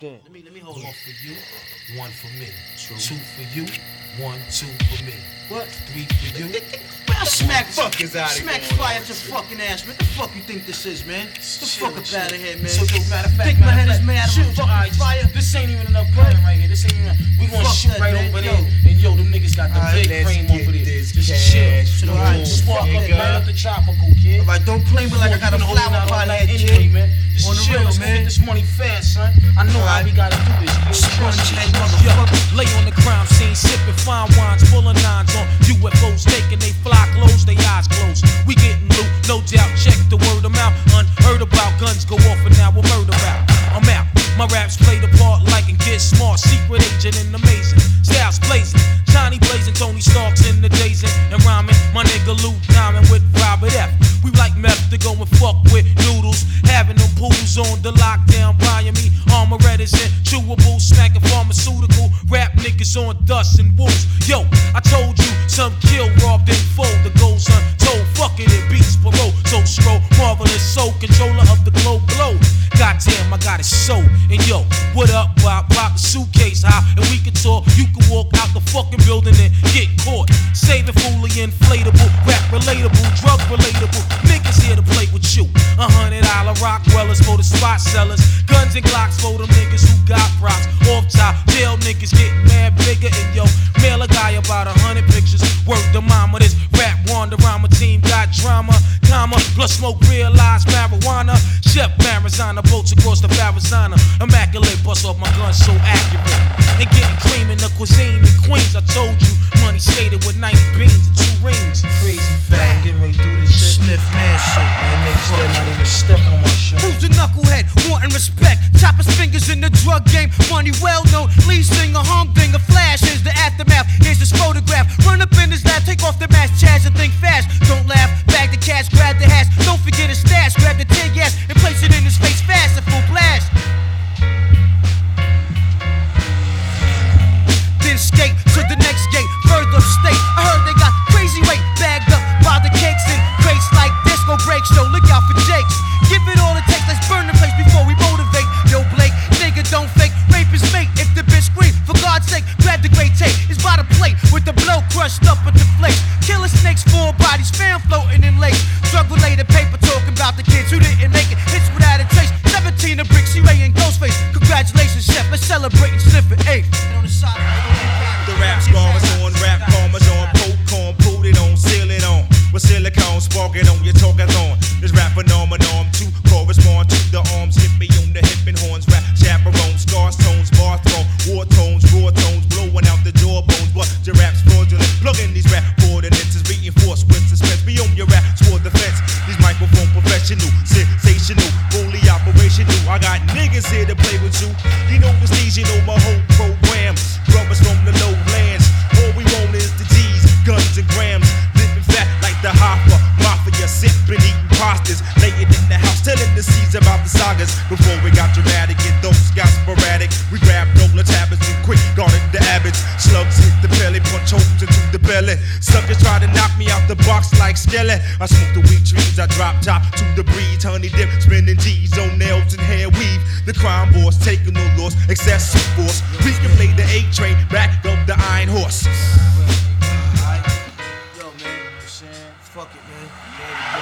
Let me hold off for you. One for me. True. Two for you. 1, 2 for me. What? 3 for you. Well, smack Fuck is outta here. Smack fire at your fucking ass, man. The fuck you think this is, man? Get the fuck up out of here, man. So, matter of fact, Think my head is made out of a shoot, fucking fire? This ain't even enough cutting right here. This ain't even. We gonna Fuck shoot that, right man. over Yo. there. And yo, them niggas got the Alright, big let's frame get over there. this Just cash chill. Alright, Spark up nigga. right up the tropical, kid. Alright, don't play me like I got a You been flower holding out pot all head, night anyway, kid. man. Just On the chill. real, Let's go man. get this money fast, son. I know how Alright. we gotta do this, kid. Sponge head Yo, motherfucker. lay on the crime scene, sipping fine wines, full of nines on UFOs, taking they fly clothes, they eyes closed. We getting loot, no doubt. Check the word of mouth. Unheard about guns go off and now we're murder out. I'm out. My raps play the part like and get smart. Secret agent and amazing. Styles blazing. Johnny blazing. Tony Starks in the dazing and rhyming. My nigga Luke Diamond with Robert F. We like meth to go and fuck with noodles. Having them pools on the lockdown. Buying me armor reticent. Chewable, smacking pharmaceutical. Rap niggas on dust and wolves. Yo, I told you some kill, robbed and fold. The goals untold. Fuck it, it beats parole. So scroll, marvelous soul. Controller of the globe glow. Goddamn, I got it so. And yo, what up, Bob? Pop a suitcase high, and we can talk. You can walk out the fucking building and get caught. Saving fully inflatable, rap relatable, drug relatable. Niggas here to play with you. $100 Rockwellers for the spot sellers. Guns and Glocks for them niggas who got rocks. Off top, jail niggas getting mad bigger. And yo, mail a guy about 100 pictures. Work the mama, this rap Wanderama team got drama. Comma, plus smoke, realize marijuana. Chef Marizana, boats across the Arizona. Immaculate, bust off my gun so accurate. And getting cream in the cuisine in Queens. I told you, money skated with 90 beans and 2 rings. Crazy fat, getting ready to do this shit. Sniff man shit, man. Niggas still not even stepping on my shit. Who's a knucklehead, wanting respect? Chop his fingers in the drug game. Money well known, lead singer, humdinger. Flash is the aftermath. Here's his photograph. Run up in his lab, take off the mask, Chaz, and think fast. Don't laugh, bag the cash, grab the hash. Don't forget his stash, grab the tear gas and place it in his face fast at full blast. Then skate to the next gate, further upstate. I heard they got crazy weight bagged up by the cakes and crates like disco breaks. So look out for Jakes. Give it all it takes, let's burn the place before we motivate. Yo, Blake, nigga, don't fake. Rape his mate if the bitch scream. For God's sake, grab the great tape. It's by the plate with the blow crushed up at the flake. Killer snakes, 4 bodies, fan floating in lakes. Drug related paper talking about the kids who didn't make it. Hits without a trace. 17 a brick, C-Ray and Ghostface. Congratulations, chef. Let's celebrate and sniff it. 8. On the side, The rap scars on, rap farmers on, popcorn, put it on, seal it on. With silicone, spark it on, your talk is on. This rap phenomenon to correspond to the arms. Hit me on the hip and horns, rap chaperone, scars, tones, bar throne, war tones, raw tones, blowing out the jawbones. But your rap's fraudulent. Plug in these rap coordinates is reinforced with suspense. Be on your rap, sword defense. These microphone professional, sensational, fully operational. I got niggas here to play with you. You know the stage, you know my whole program. Brothers from the lowlands. All we want is the G's, guns and grams. Living fat like the Hoffa Mafia, sipping, eating pastas. Laying in the house, telling the seeds about the sagas. Before we got dramatic and those got sporadic. We grabbed Nola tablets and quick guarded the abbots. Slugs hit the belly, punch holes into the belly. Suckers try to knock me out the box like Skelly. I smoke the weed trees, I drop top to the breeze. Honey dip, spinning G's on nails and hair weave. The crime boss taking no loss, excessive force. We can play the A train, back up the iron horse. Yo, man, you know what I'm saying? Fuck it, man.